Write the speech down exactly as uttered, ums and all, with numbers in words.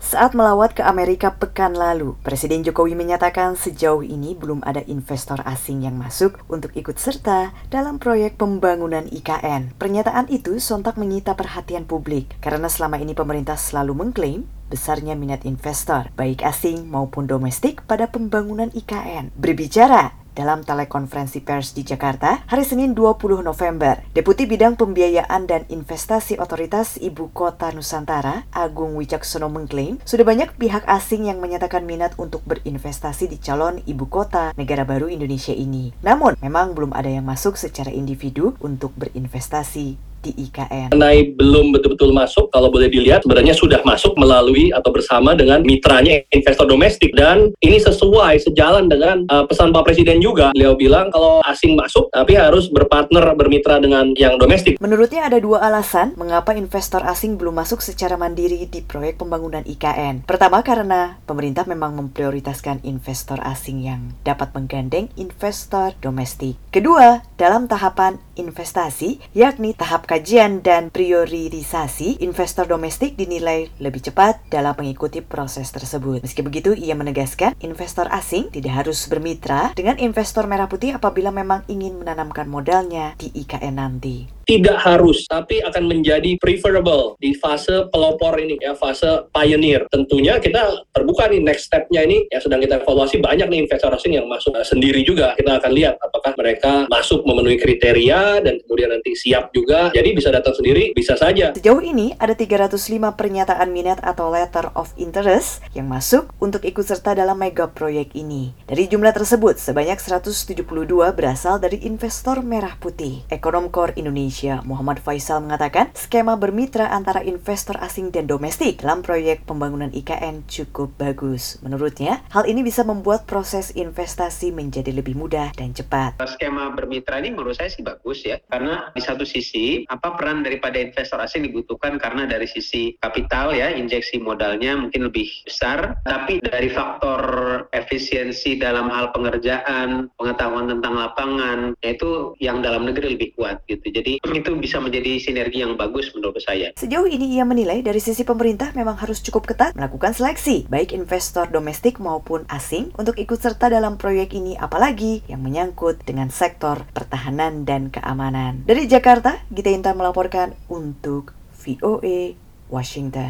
Saat melawat ke Amerika pekan lalu, Presiden Jokowi menyatakan sejauh ini belum ada investor asing yang masuk untuk ikut serta dalam proyek pembangunan I K N. Pernyataan itu sontak menyita perhatian publik karena selama ini pemerintah selalu mengklaim besarnya minat investor, baik asing maupun domestik pada pembangunan I K N. Berbicara dalam telekonferensi pers di Jakarta, hari Senin dua puluh November, Deputi Bidang Pembiayaan dan Investasi Otoritas Ibu Kota Nusantara, Agung Wicaksono mengklaim, sudah banyak pihak asing yang menyatakan minat untuk berinvestasi di calon ibu kota negara baru Indonesia ini. Namun, memang belum ada yang masuk secara individu untuk berinvestasi di I K N. Mengenai belum betul-betul masuk, kalau boleh dilihat sebenarnya sudah masuk melalui atau bersama dengan mitranya investor domestik, dan ini sesuai sejalan dengan uh, pesan Pak Presiden juga. Beliau bilang kalau asing masuk tapi harus berpartner bermitra dengan yang domestik. Menurutnya ada dua alasan mengapa investor asing belum masuk secara mandiri di proyek pembangunan I K N. Pertama, karena pemerintah memang memprioritaskan investor asing yang dapat menggandeng investor domestik. Kedua, dalam tahapan investasi, yakni tahap kajian dan priorisasi, investor domestik dinilai lebih cepat dalam mengikuti proses tersebut. Meski begitu, ia menegaskan investor asing tidak harus bermitra dengan investor merah putih apabila memang ingin menanamkan modalnya di I K N nanti. Tidak harus, tapi akan menjadi preferable di fase pelopor ini, ya, fase pioneer. Tentunya kita terbuka nih next step-nya ini, yang sedang kita evaluasi. Banyak nih investor asing yang masuk uh, sendiri juga. Kita akan lihat apakah mereka masuk memenuhi kriteria dan kemudian nanti siap juga. Jadi bisa datang sendiri, bisa saja. Sejauh ini ada tiga ratus lima pernyataan minat atau letter of interest yang masuk untuk ikut serta dalam mega proyek ini. Dari jumlah tersebut, sebanyak seratus tujuh puluh dua berasal dari investor merah putih. Ekonom Core Indonesia Muhammad Faisal mengatakan skema bermitra antara investor asing dan domestik dalam proyek pembangunan I K N cukup bagus. Menurutnya, hal ini bisa membuat proses investasi menjadi lebih mudah dan cepat. Skema bermitra ini menurut saya sih bagus ya, karena di satu sisi apa peran daripada investor asing dibutuhkan karena dari sisi kapital ya, injeksi modalnya mungkin lebih besar, tapi dari faktor efisiensi dalam hal pengerjaan, pengetahuan tentang lapangan, yaitu yang dalam negeri lebih kuat gitu. Jadi itu bisa menjadi sinergi yang bagus menurut saya. Sejauh ini ia menilai dari sisi pemerintah memang harus cukup ketat melakukan seleksi, baik investor domestik maupun asing untuk ikut serta dalam proyek ini, apalagi yang menyangkut dengan sektor pertahanan dan keamanan. Dari Jakarta, Gita Intan melaporkan untuk V O A Washington.